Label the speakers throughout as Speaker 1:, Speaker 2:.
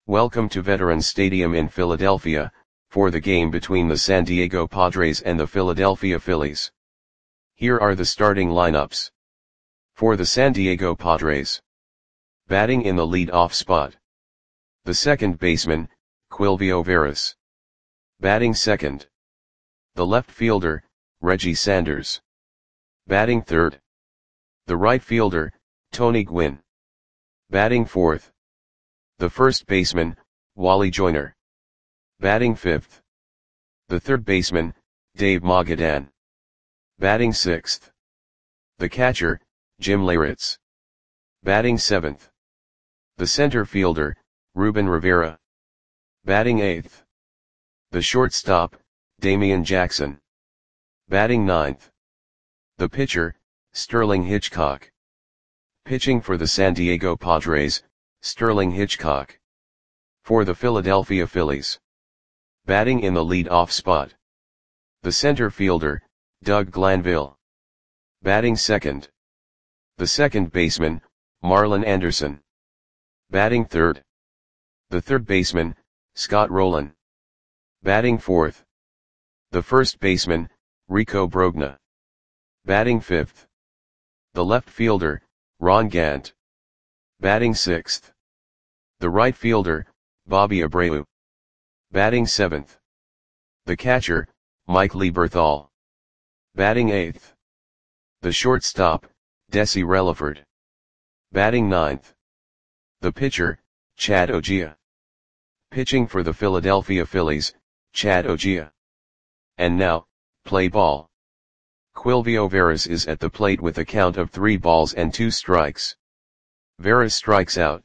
Speaker 1: Welcome to Veterans Stadium in Philadelphia, for the game between the San Diego Padres and the Philadelphia Phillies. Here are the starting lineups. For the San Diego Padres. Batting in the lead-off spot. The second baseman, Quilvio Veras. Batting second. The left fielder, Reggie Sanders. Batting third. The right fielder, Tony Gwynn. Batting fourth. The first baseman, Wally Joyner. Batting fifth. The third baseman, Dave Magadan. Batting sixth. The catcher, Jim Leyritz. Batting seventh. The center fielder, Ruben Rivera. Batting eighth. The shortstop, Damian Jackson. Batting ninth. The pitcher, Sterling Hitchcock. Pitching for the San Diego Padres, Sterling Hitchcock. For the Philadelphia Phillies. Batting in the lead-off spot. The center fielder, Doug Glanville. Batting second. The second baseman, Marlon Anderson. Batting third. The third baseman, Scott Rolen. Batting fourth. The first baseman, Rico Brogna. Batting fifth. The left fielder, Ron Gant. Batting sixth. The right fielder, Bobby Abreu. Batting seventh. The catcher, Mike Lieberthal. Batting eighth. The shortstop, Desi Relaford. Batting ninth. The pitcher, Chad Ogea. Pitching for the Philadelphia Phillies, Chad Ogea. And now, play ball. Quilvio Veras is at the plate with a count of 3 balls and 2 strikes. Veras strikes out.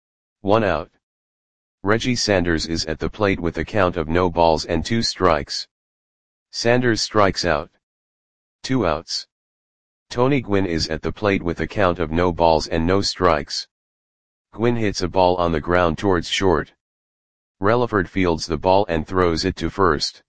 Speaker 1: 1 out. Reggie Sanders is at the plate with a count of no balls and 2 strikes. Sanders strikes out. 2 outs. Tony Gwynn is at the plate with a count of no balls and no strikes. Gwynn hits a ball on the ground towards short. Relaford fields the ball and throws it to first.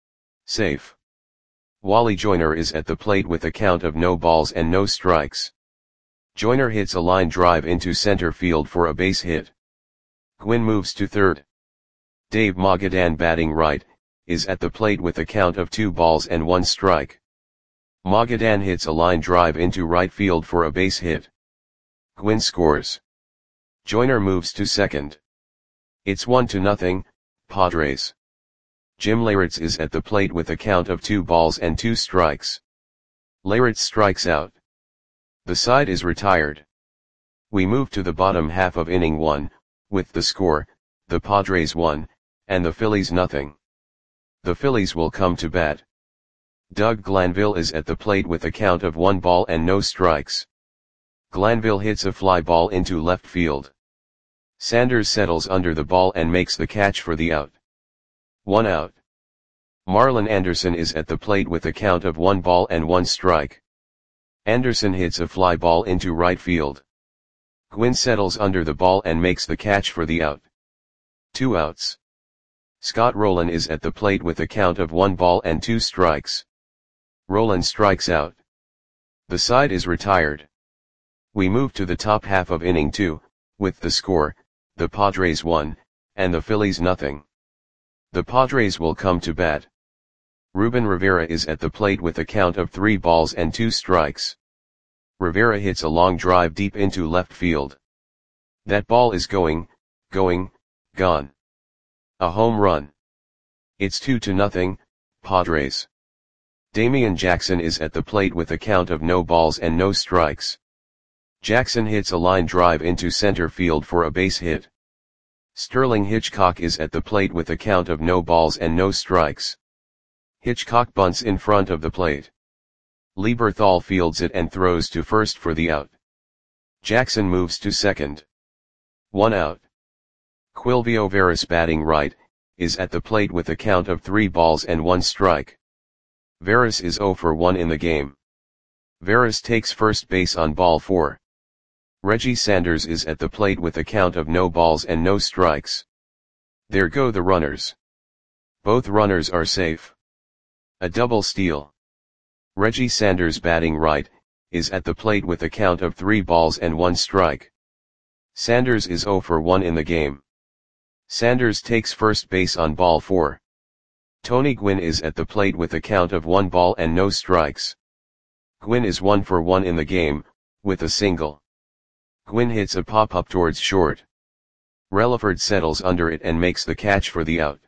Speaker 1: Safe. Wally Joyner is at the plate with a count of no balls and no strikes. Joyner hits a line drive into center field for a base hit. Gwynn moves to third. Dave Magadan, batting right, is at the plate with a count of 2 balls and 1 strike. Magadan hits a line drive into right field for a base hit. Gwynn scores. Joyner moves to second. It's 1-0, Padres. Jim Leyritz is at the plate with a count of 2 balls and 2 strikes. Leyritz strikes out. The side is retired. We move to the bottom half of inning 1, with the score, the Padres 1, and the Phillies 0. The Phillies will come to bat. Doug Glanville is at the plate with a count of 1 ball and no strikes. Glanville hits a fly ball into left field. Sanders settles under the ball and makes the catch for the out. 1 out. Marlon Anderson is at the plate with a count of 1 ball and 1 strike. Anderson hits a fly ball into right field. Gwynn settles under the ball and makes the catch for the out. 2 outs. Scott Rolen is at the plate with a count of 1 ball and 2 strikes. Rolen strikes out. The side is retired. We move to the top half of inning 2, with the score, the Padres 1, and the Phillies 0. The Padres will come to bat. Ruben Rivera is at the plate with a count of 3 balls and 2 strikes. Rivera hits a long drive deep into left field. That ball is gone. A home run. It's 2-0, Padres. Damian Jackson is at the plate with a count of no balls and no strikes. Jackson hits a line drive into center field for a base hit. Sterling Hitchcock is at the plate with a count of no balls and no strikes. Hitchcock bunts in front of the plate. Lieberthal fields it and throws to first for the out. Jackson moves to second. 1 out. Quilvio Veras, batting right, is at the plate with a count of 3 balls and 1 strike. Veras is 0 for 1 in the game. Veras takes first base on ball 4. Reggie Sanders is at the plate with a count of no balls and no strikes. There go the runners. Both runners are safe. A double steal. Reggie Sanders, batting right, is at the plate with a count of 3 balls and 1 strike. Sanders is 0 for 1 in the game. Sanders takes first base on ball 4. Tony Gwynn is at the plate with a count of 1 ball and no strikes. Gwynn is 1 for 1 in the game, with a single. Gwynn hits a pop-up towards short. Relaford settles under it and makes the catch for the out.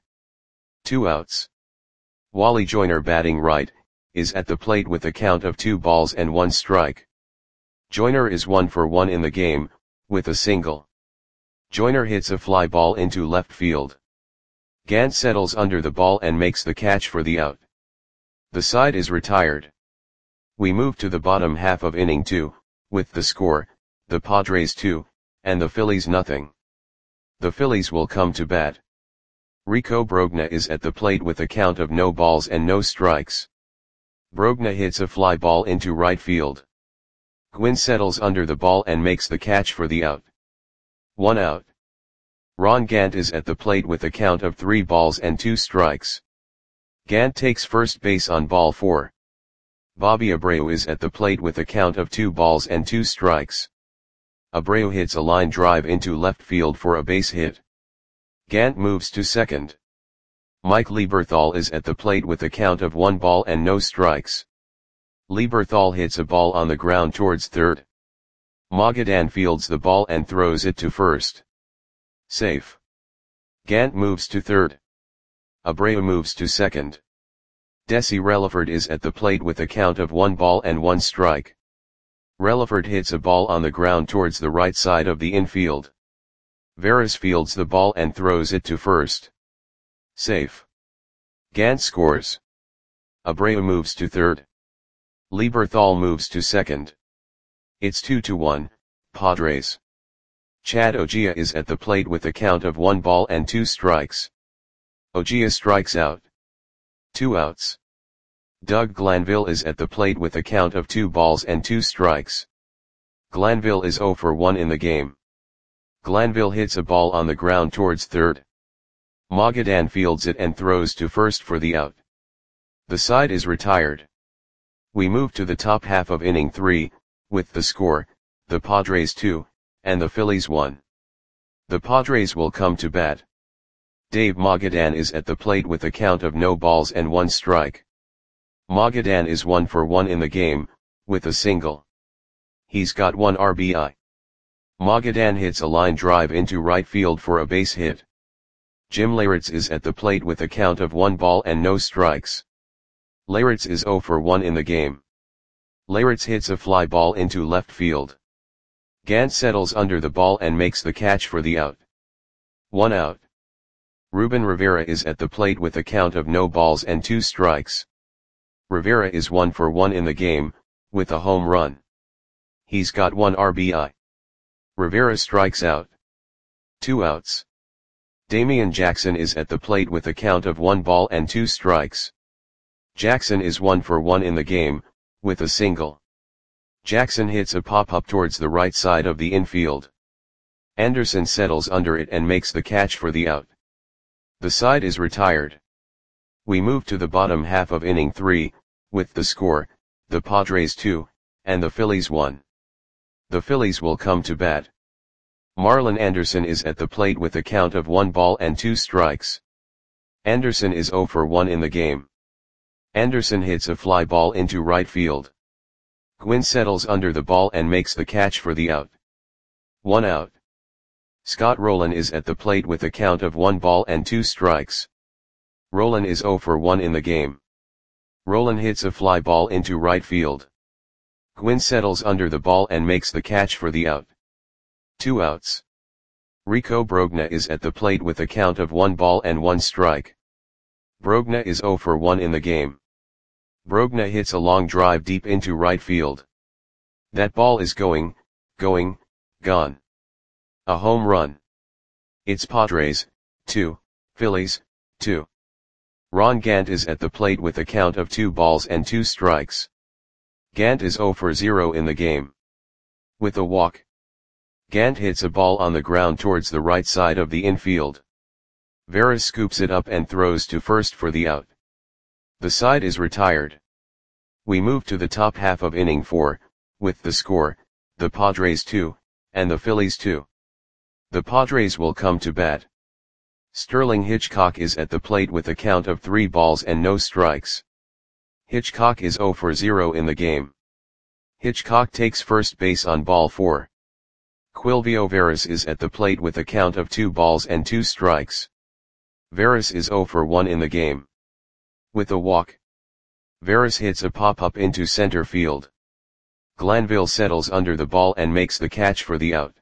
Speaker 1: 2 outs. Wally Joyner, batting right, is at the plate with a count of 2 balls and 1 strike. Joyner is 1 for 1 in the game, with a single. Joyner hits a fly ball into left field. Gant settles under the ball and makes the catch for the out. The side is retired. We move to the bottom half of inning 2, with the score, the Padres 2, and the Phillies nothing. The Phillies will come to bat. Rico Brogna is at the plate with a count of no balls and no strikes. Brogna hits a fly ball into right field. Gwynn settles under the ball and makes the catch for the out. 1 out. Ron Gant is at the plate with a count of 3 balls and 2 strikes. Gant takes first base on ball 4. Bobby Abreu is at the plate with a count of 2 balls and 2 strikes. Abreu hits a line drive into left field for a base hit. Gant moves to second. Mike Lieberthal is at the plate with a count of 1 ball and no strikes. Lieberthal hits a ball on the ground towards third. Magadan fields the ball and throws it to first. Safe. Gant moves to third. Abreu moves to second. Desi Relaford is at the plate with a count of 1 ball and 1 strike. Relaford hits a ball on the ground towards the right side of the infield. Veras fields the ball and throws it to first. Safe. Gant scores. Abreu moves to third. Lieberthal moves to second. It's 2-1, Padres. Chad Ogea is at the plate with a count of 1 ball and 2 strikes. Ogea strikes out. 2 outs. Doug Glanville is at the plate with a count of 2 balls and 2 strikes. Glanville is 0 for 1 in the game. Glanville hits a ball on the ground towards third. Magadan fields it and throws to first for the out. The side is retired. We move to the top half of inning 3, with the score, the Padres 2, and the Phillies 1. The Padres will come to bat. Dave Magadan is at the plate with a count of no balls and 1 strike. Magadan is 1 for 1 in the game, with a single. He's got 1 RBI. Magadan hits a line drive into right field for a base hit. Jim Leyritz is at the plate with a count of 1 ball and no strikes. Leyritz is 0 for 1 in the game. Leyritz hits a fly ball into left field. Gant settles under the ball and makes the catch for the out. 1 out. Ruben Rivera is at the plate with a count of no balls and 2 strikes. Rivera is 1 for 1 in the game, with a home run. He's got 1 RBI. Rivera strikes out. 2 outs. Damian Jackson is at the plate with a count of 1 ball and 2 strikes. Jackson is 1 for 1 in the game, with a single. Jackson hits a pop-up towards the right side of the infield. Anderson settles under it and makes the catch for the out. The side is retired. We move to the bottom half of inning 3, with the score, the Padres 2, and the Phillies 1. The Phillies will come to bat. Marlon Anderson is at the plate with a count of 1 ball and 2 strikes. Anderson is 0 for 1 in the game. Anderson hits a fly ball into right field. Gwynn settles under the ball and makes the catch for the out. 1 out. Scott Rowland is at the plate with a count of 1 ball and 2 strikes. Rowland is 0 for 1 in the game. Rowland hits a fly ball into right field. Gwynn settles under the ball and makes the catch for the out. 2 outs. Rico Brogna is at the plate with a count of 1 ball and 1 strike. Brogna is 0 for 1 in the game. Brogna hits a long drive deep into right field. That ball is gone. A home run. It's Padres, 2, Phillies, 2. Ron Gant is at the plate with a count of 2 balls and 2 strikes. Gant is 0 for 0 in the game. With a walk. Gant hits a ball on the ground towards the right side of the infield. Veras scoops it up and throws to first for the out. The side is retired. We move to the top half of inning 4, with the score, the Padres 2, and the Phillies 2. The Padres will come to bat. Sterling Hitchcock is at the plate with a count of 3 balls and no strikes. Hitchcock is 0 for 0 in the game. Hitchcock takes first base on ball 4. Quilvio Veras is at the plate with a count of 2 balls and 2 strikes. Veras is 0 for 1 in the game. With a walk, Veras hits a pop-up into center field. Glanville settles under the ball and makes the catch for the out.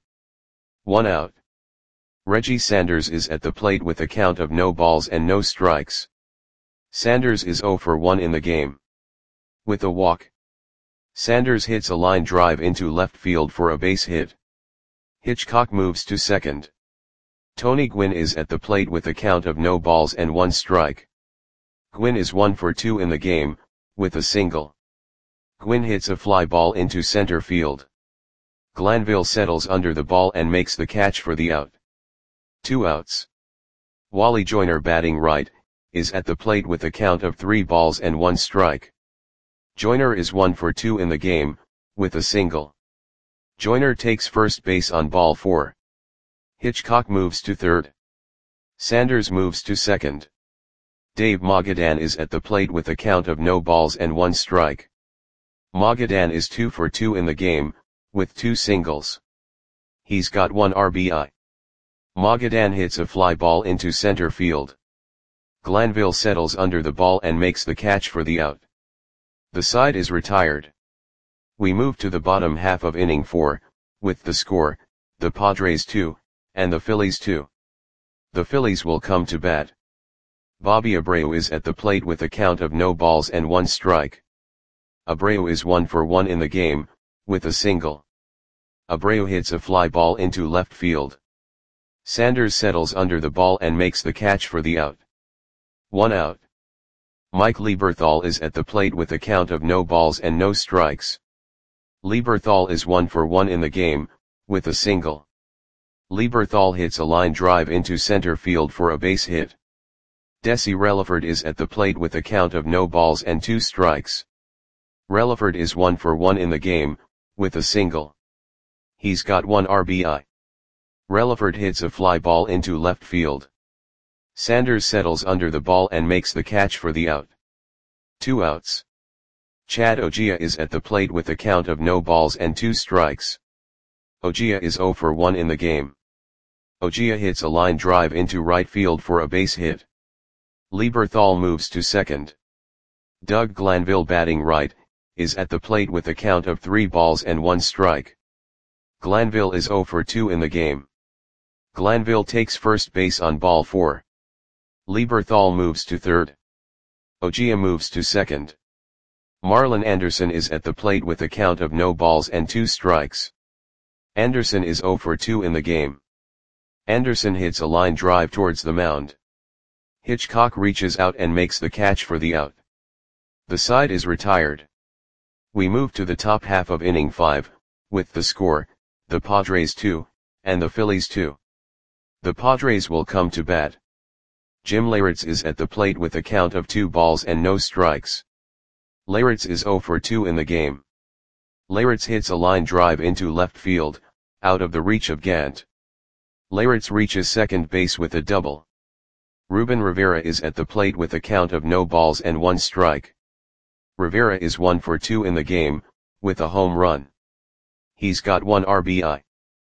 Speaker 1: 1 out. Reggie Sanders is at the plate with a count of no balls and no strikes. Sanders is 0 for 1 in the game. With a walk, Sanders hits a line drive into left field for a base hit. Hitchcock moves to second. Tony Gwynn is at the plate with a count of no balls and 1 strike. Gwynn is 1 for 2 in the game, with a single. Gwynn hits a fly ball into center field. Glanville settles under the ball and makes the catch for the out. 2 outs. Wally Joyner, batting right, is at the plate with a count of 3 balls and 1 strike. Joyner is 1 for 2 in the game, with a single. Joyner takes first base on ball 4. Hitchcock moves to third. Sanders moves to second. Dave Magadan is at the plate with a count of no balls and 1 strike. Magadan is 2 for 2 in the game, with 2 singles. He's got 1 RBI. Magadan hits a fly ball into center field. Glanville settles under the ball and makes the catch for the out. The side is retired. We move to the bottom half of inning 4, with the score, the Padres 2, and the Phillies 2. The Phillies will come to bat. Bobby Abreu is at the plate with a count of no balls and 1 strike. Abreu is 1 for 1 in the game, with a single. Abreu hits a fly ball into left field. Sanders settles under the ball and makes the catch for the out. 1 out. Mike Lieberthal is at the plate with a count of no balls and no strikes. Lieberthal is 1 for 1 in the game, with a single. Lieberthal hits a line drive into center field for a base hit. Desi Relaford is at the plate with a count of no balls and 2 strikes. Relaford is 1 for 1 in the game, with a single. He's got 1 RBI. Relaford hits a fly ball into left field. Sanders settles under the ball and makes the catch for the out. 2 outs. Chad Ogea is at the plate with a count of no balls and 2 strikes. Ogea is 0 for 1 in the game. Ogea hits a line drive into right field for a base hit. Lieberthal moves to second. Doug Glanville, batting right, is at the plate with a count of 3 balls and 1 strike. Glanville is 0 for 2 in the game. Glanville takes first base on ball 4. Lieberthal moves to third. Ogea moves to second. Marlon Anderson is at the plate with a count of no balls and 2 strikes. Anderson is 0 for 2 in the game. Anderson hits a line drive towards the mound. Hitchcock reaches out and makes the catch for the out. The side is retired. We move to the top half of inning 5, with the score, the Padres 2, and the Phillies 2. The Padres will come to bat. Jim Leyritz is at the plate with a count of 2 balls and no strikes. Leyritz is 0 for 2 in the game. Leyritz hits a line drive into left field, out of the reach of Gant. Leyritz reaches second base with a double. Ruben Rivera is at the plate with a count of no balls and 1 strike. Rivera is 1 for 2 in the game, with a home run. He's got 1 RBI.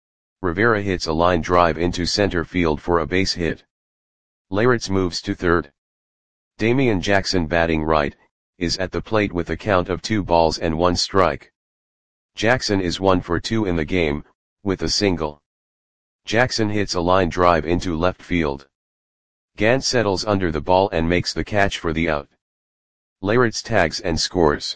Speaker 1: Rivera hits a line drive into center field for a base hit. Leyritz moves to third. Damian Jackson, batting right, is at the plate with a count of 2 balls and 1 strike. Jackson is 1 for 2 in the game, with a single. Jackson hits a line drive into left field. Gant settles under the ball and makes the catch for the out. Leyritz tags and scores.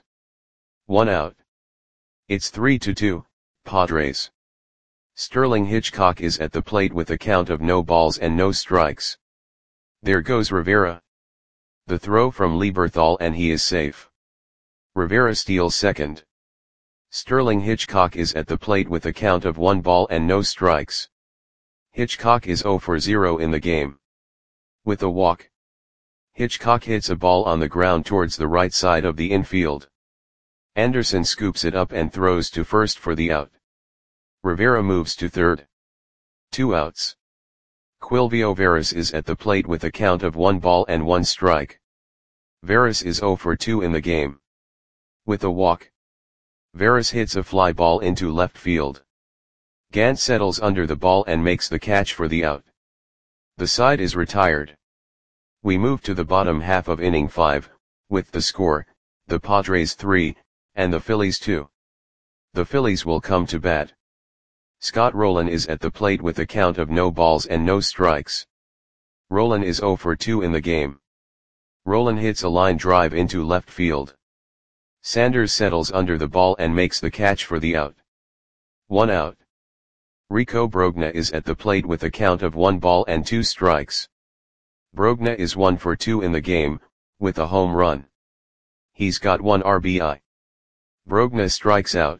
Speaker 1: 1 out. It's 3-2, Padres. Sterling Hitchcock is at the plate with a count of no balls and no strikes. There goes Rivera. The throw from Lieberthal and he is safe. Rivera steals second. Sterling Hitchcock is at the plate with a count of 1 ball and no strikes. Hitchcock is 0 for 0 in the game. With a walk, Hitchcock hits a ball on the ground towards the right side of the infield. Anderson scoops it up and throws to first for the out. Rivera moves to third. 2 outs. Quilvio Veras is at the plate with a count of 1 ball and 1 strike. Veras is 0 for 2 in the game. With a walk, Veras hits a fly ball into left field. Gant settles under the ball and makes the catch for the out. The side is retired. We move to the bottom half of inning 5, with the score, the Padres 3, and the Phillies 2. The Phillies will come to bat. Scott Rolen is at the plate with a count of no balls and no strikes. Rolen is 0 for 2 in the game. Rolen hits a line drive into left field. Sanders settles under the ball and makes the catch for the out. 1 out. Rico Brogna is at the plate with a count of 1 ball and 2 strikes. Brogna is 1 for 2 in the game, with a home run. He's got 1 RBI. Brogna strikes out.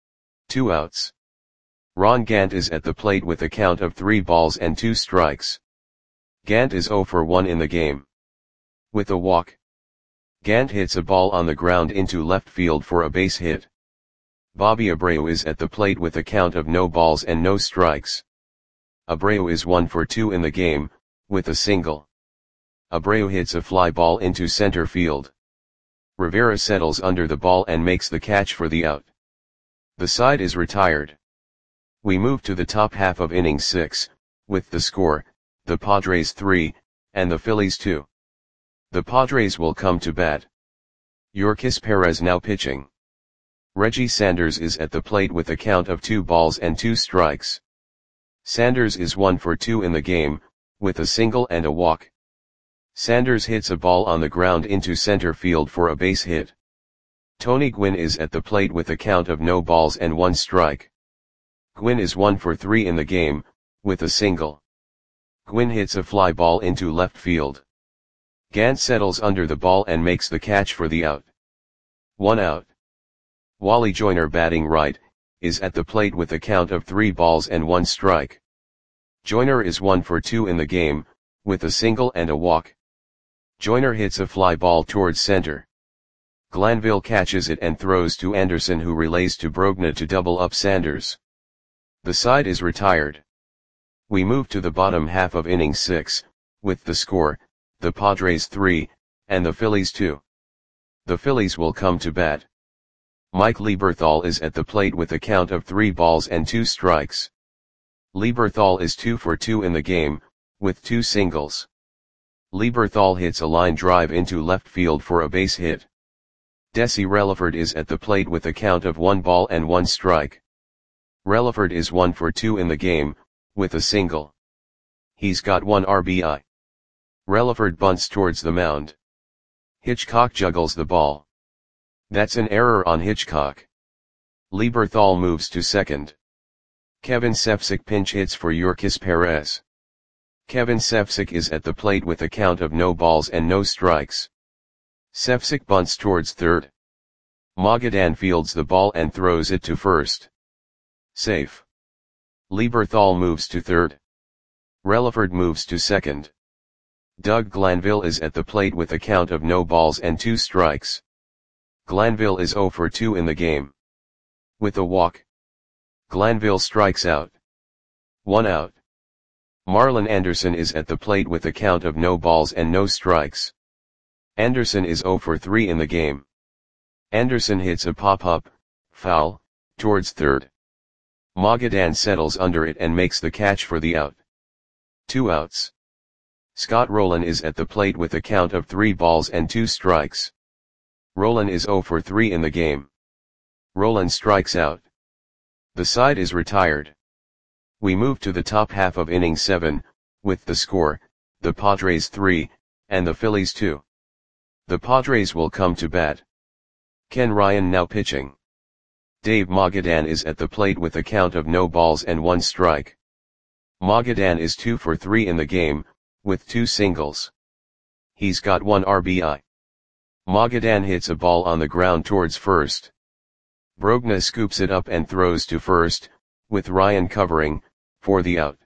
Speaker 1: 2 outs. Ron Gant is at the plate with a count of 3 balls and 2 strikes. Gant is 0 for 1 in the game. With a walk, Gant hits a ball on the ground into left field for a base hit. Bobby Abreu is at the plate with a count of no balls and no strikes. Abreu is 1 for 2 in the game, with a single. Abreu hits a fly ball into center field. Rivera settles under the ball and makes the catch for the out. The side is retired. We move to the top half of inning 6, with the score, the Padres 3, and the Phillies 2. The Padres will come to bat. Yorkis Perez now pitching. Reggie Sanders is at the plate with a count of 2 balls and 2 strikes. Sanders is 1 for 2 in the game, with a single and a walk. Sanders hits a ball on the ground into center field for a base hit. Tony Gwynn is at the plate with a count of no balls and 1 strike. Gwynn is 1 for 3 in the game, with a single. Gwynn hits a fly ball into left field. Gant settles under the ball and makes the catch for the out. 1 out. Wally Joyner, batting right, is at the plate with a count of 3 balls and 1 strike. Joyner is 1 for 2 in the game, with a single and a walk. Joyner hits a fly ball towards center. Glanville catches it and throws to Anderson, who relays to Brogna to double up Sanders. The side is retired. We move to the bottom half of inning 6, with the score, the Padres 3, and the Phillies 2. The Phillies will come to bat. Mike Lieberthal is at the plate with a count of 3 balls and 2 strikes. Lieberthal is 2 for 2 in the game, with 2 singles. Lieberthal hits a line drive into left field for a base hit. Desi Relaford is at the plate with a count of 1 ball and 1 strike. Relaford is 1 for 2 in the game, with a single. He's got 1 RBI. Relaford bunts towards the mound. Hitchcock juggles the ball. That's an error on Hitchcock. Lieberthal moves to second. Kevin Sefcik pinch hits for Yorkis Perez. Kevin Sefcik is at the plate with a count of no balls and no strikes. Sefcik bunts towards third. Magadan fields the ball and throws it to first. Safe. Lieberthal moves to third. Relaford moves to second. Doug Glanville is at the plate with a count of no balls and 2 strikes. Glanville is 0 for 2 in the game. With a walk, Glanville strikes out. 1 out. Marlon Anderson is at the plate with a count of no balls and no strikes. Anderson is 0 for 3 in the game. Anderson hits a pop-up, foul, towards third. Magadan settles under it and makes the catch for the out. 2 outs. Scott Rolen is at the plate with a count of 3 balls and 2 strikes. Rolen is 0 for 3 in the game. Rolen strikes out. The side is retired. We move to the top half of inning 7, with the score, the Padres 3, and the Phillies 2. The Padres will come to bat. Ken Ryan now pitching. Dave Magadan is at the plate with a count of no balls and 1 strike. Magadan is 2 for 3 in the game, with 2 singles. He's got 1 RBI. Magadan hits a ball on the ground towards first. Brogna scoops it up and throws to first, with Ryan covering, for the out.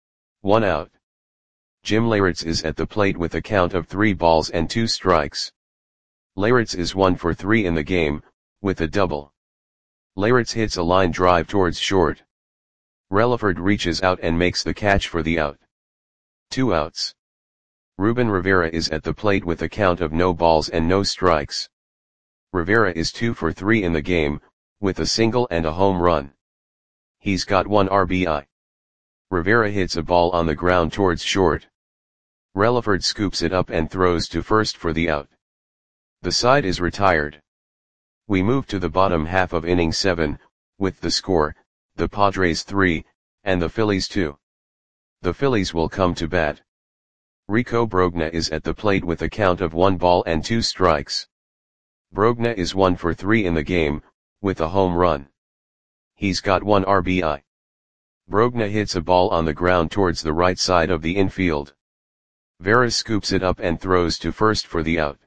Speaker 1: 1 out. Jim Leyritz is at the plate with a count of 3 balls and 2 strikes. Leyritz is 1 for 3 in the game, with a double. Leyritz hits a line drive towards short. Relaford reaches out and makes the catch for the out. 2 outs. Ruben Rivera is at the plate with a count of no balls and no strikes. Rivera is 2 for 3 in the game, with a single and a home run. He's got 1 RBI. Rivera hits a ball on the ground towards short. Relaford scoops it up and throws to first for the out. The side is retired. We move to the bottom half of inning 7, with the score, the Padres 3, and the Phillies 2. The Phillies will come to bat. Rico Brogna is at the plate with a count of 1 ball and 2 strikes. Brogna is 1 for 3 in the game, with a home run. He's got 1 RBI. Brogna hits a ball on the ground towards the right side of the infield. Veras scoops it up and throws to first for the out.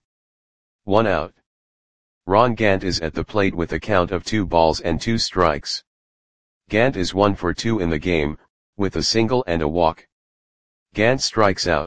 Speaker 1: 1 out. Ron Gant is at the plate with a count of 2 balls and 2 strikes. Gant is 1 for 2 in the game, with a single and a walk. Gant strikes out.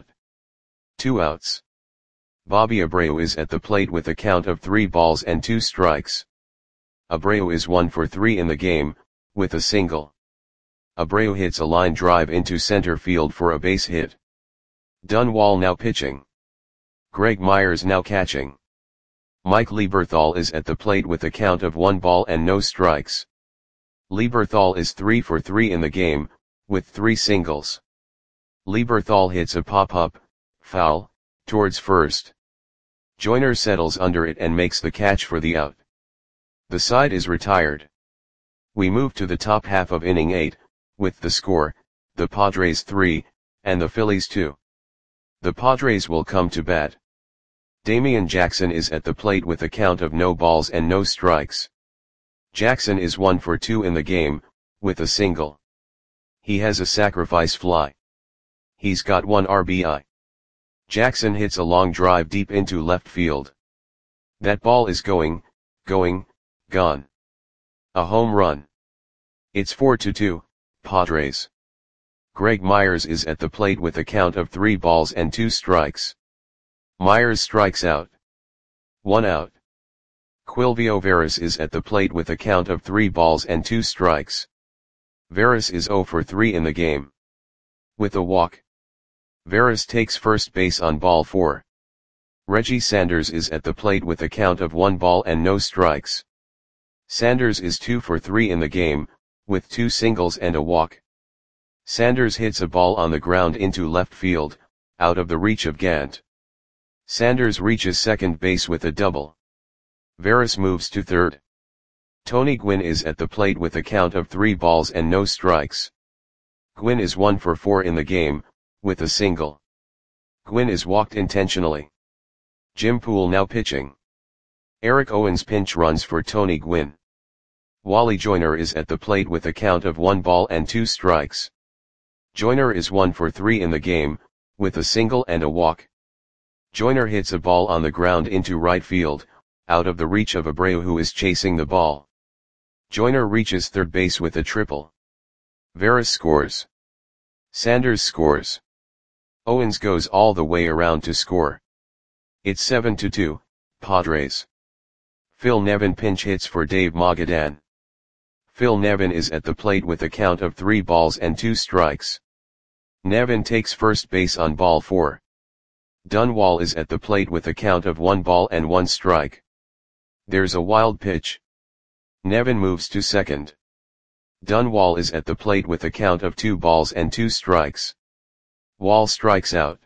Speaker 1: 2 outs. Bobby Abreu is at the plate with a count of 3 balls and 2 strikes. Abreu is 1 for 3 in the game, with a single. Abreu hits a line drive into center field for a base hit. Dunwall now pitching. Greg Myers now catching. Mike Lieberthal is at the plate with a count of 1 ball and no strikes. Lieberthal is 3 for 3 in the game, with 3 singles. Lieberthal hits a pop-up, foul, towards first. Joyner settles under it and makes the catch for the out. The side is retired. We move to the top half of inning 8, with the score, the Padres 3, and the Phillies 2. The Padres will come to bat. Damian Jackson is at the plate with a count of no balls and no strikes. Jackson is 1 for 2 in the game, with a single. He has a sacrifice fly. He's got 1 RBI. Jackson hits a long drive deep into left field. That ball is gone. A home run. It's 4-2, Padres. Greg Myers is at the plate with a count of 3 balls and 2 strikes. Myers strikes out. 1 out. Quilvio Veras is at the plate with a count of 3 balls and 2 strikes. Veras is 0 for 3 in the game. With a walk. Veras takes first base on ball 4. Reggie Sanders is at the plate with a count of 1 ball and no strikes. Sanders is 2 for 3 in the game, with 2 singles and a walk. Sanders hits a ball on the ground into left field, out of the reach of Gant. Sanders reaches second base with a double. Veras moves to third. Tony Gwynn is at the plate with a count of 3 balls and no strikes. Gwynn is 1 for 4 in the game, with a single. Gwynn is walked intentionally. Jim Poole now pitching. Eric Owens pinch runs for Tony Gwynn. Wally Joyner is at the plate with a count of 1 ball and 2 strikes. Joyner is 1 for 3 in the game, with a single and a walk. Joyner hits a ball on the ground into right field, out of the reach of Abreu who is chasing the ball. Joyner reaches third base with a triple. Veras scores. Sanders scores. Owens goes all the way around to score. It's 7-2, Padres. Phil Nevin pinch hits for Dave Magadan. Phil Nevin is at the plate with a count of 3 balls and 2 strikes. Nevin takes first base on ball 4. Dunwall is at the plate with a count of 1 ball and 1 strike. There's a wild pitch. Nevin moves to second. Dunwall is at the plate with a count of 2 balls and 2 strikes. Wall strikes out.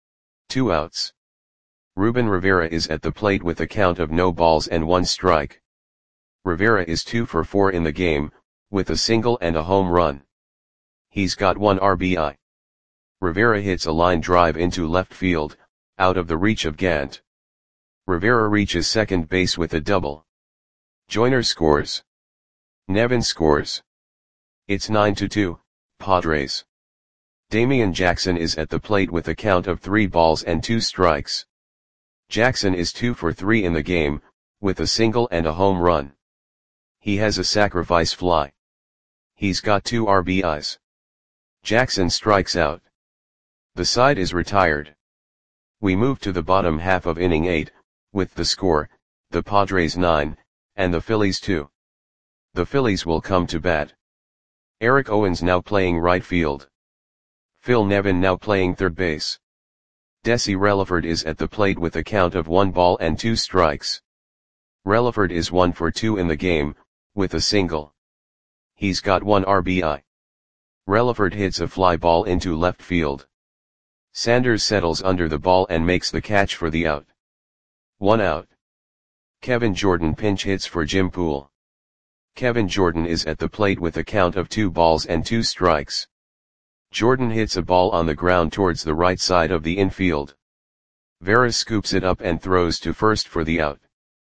Speaker 1: 2 outs. Ruben Rivera is at the plate with a count of no balls and 1 strike. Rivera is 2 for 4 in the game, with a single and a home run. He's got 1 RBI. Rivera hits a line drive into left field, out of the reach of Gant. Rivera reaches second base with a double. Joyner scores. Nevin scores. It's 9-2, Padres. Damian Jackson is at the plate with a count of 3 balls and 2 strikes. Jackson is 2 for 3 in the game, with a single and a home run. He has a sacrifice fly. He's got 2 RBIs. Jackson strikes out. The side is retired. We move to the bottom half of inning 8, with the score, the Padres 9, and the Phillies 2. The Phillies will come to bat. Eric Owens now playing right field. Phil Nevin now playing third base. Desi Relaford is at the plate with a count of 1 ball and 2 strikes. Relaford is 1 for 2 in the game, with a single. He's got 1 RBI. Relaford hits a fly ball into left field. Sanders settles under the ball and makes the catch for the out. 1 out. Kevin Jordan pinch hits for Jim Poole. Kevin Jordan is at the plate with a count of 2 balls and 2 strikes. Jordan hits a ball on the ground towards the right side of the infield. Veras scoops it up and throws to first for the out.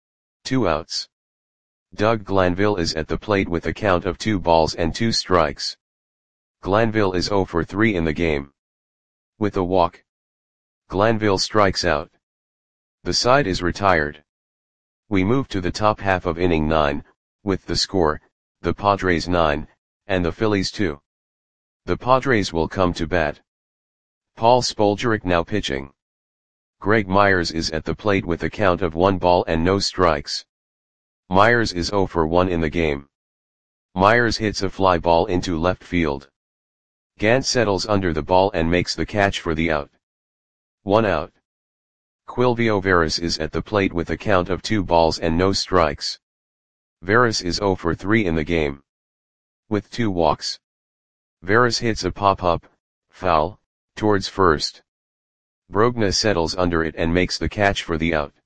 Speaker 1: 2 outs. Doug Glanville is at the plate with a count of 2 balls and 2 strikes. Glanville is 0 for 3 in the game. With a walk, Glanville strikes out. The side is retired. We move to the top half of inning 9, with the score, the Padres 9, and the Phillies 2. The Padres will come to bat. Paul Spoljaric now pitching. Greg Myers is at the plate with a count of 1 ball and no strikes. Myers is 0 for 1 in the game. Myers hits a fly ball into left field. Gant settles under the ball and makes the catch for the out. 1 out. Quilvio Veras is at the plate with a count of 2 balls and no strikes. Veras is 0 for 3 in the game. With 2 walks. Veras hits a pop-up, foul, towards first. Brogna settles under it and makes the catch for the out.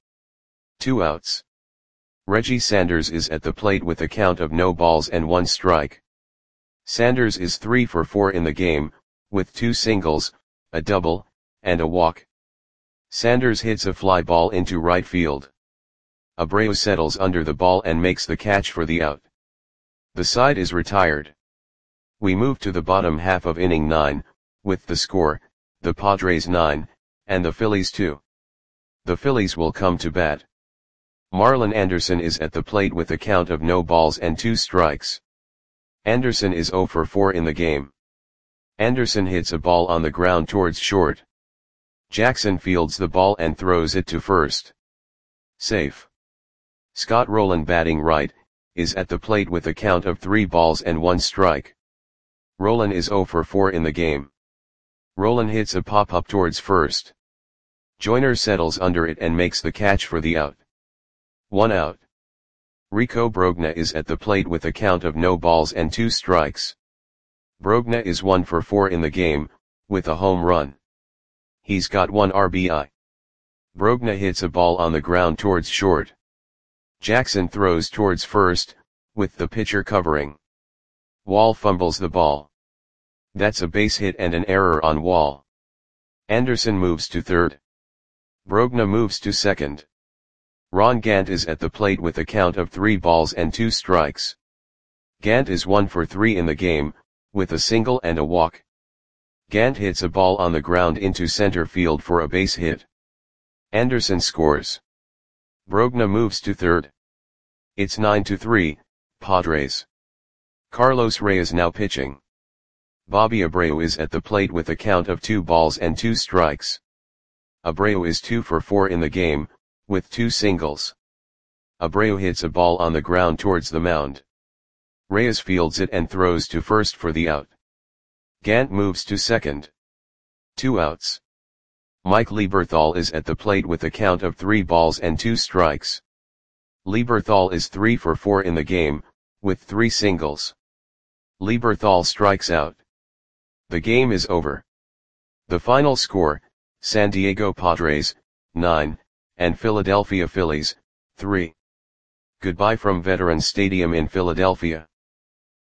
Speaker 1: 2 outs. Reggie Sanders is at the plate with a count of no balls and 1 strike. Sanders is 3 for 4 in the game, with 2 singles, a double, and a walk. Sanders hits a fly ball into right field. Abreu settles under the ball and makes the catch for the out. The side is retired. We move to the bottom half of inning 9, with the score, the Padres 9, and the Phillies 2. The Phillies will come to bat. Marlon Anderson is at the plate with a count of no balls and 2 strikes. Anderson is 0 for 4 in the game. Anderson hits a ball on the ground towards short. Jackson fields the ball and throws it to first. Safe. Scott Rowland batting right, is at the plate with a count of 3 balls and 1 strike. Rowland is 0 for 4 in the game. Rowland hits a pop-up towards first. Joyner settles under it and makes the catch for the out. 1 out. Rico Brogna is at the plate with a count of no balls and 2 strikes. Brogna is 1 for 4 in the game, with a home run. He's got 1 RBI. Brogna hits a ball on the ground towards short. Jackson throws towards first, with the pitcher covering. Wall fumbles the ball. That's a base hit and an error on Wall. Anderson moves to third. Brogna moves to second. Ron Gant is at the plate with a count of 3 balls and 2 strikes. Gant is 1 for 3 in the game, with a single and a walk. Gant hits a ball on the ground into center field for a base hit. Anderson scores. Brogna moves to third. It's 9-3, Padres. Carlos Reyes now pitching. Bobby Abreu is at the plate with a count of 2 balls and 2 strikes. Abreu is 2 for 4 in the game, with 2 singles. Abreu hits a ball on the ground towards the mound. Reyes fields it and throws to first for the out. Gant moves to second. 2 outs. Mike Lieberthal is at the plate with a count of 3 balls and 2 strikes. Lieberthal is 3 for 4 in the game, with 3 singles. Lieberthal strikes out. The game is over. The final score, San Diego Padres, 9, and Philadelphia Phillies, 3. Goodbye from Veterans Stadium in Philadelphia.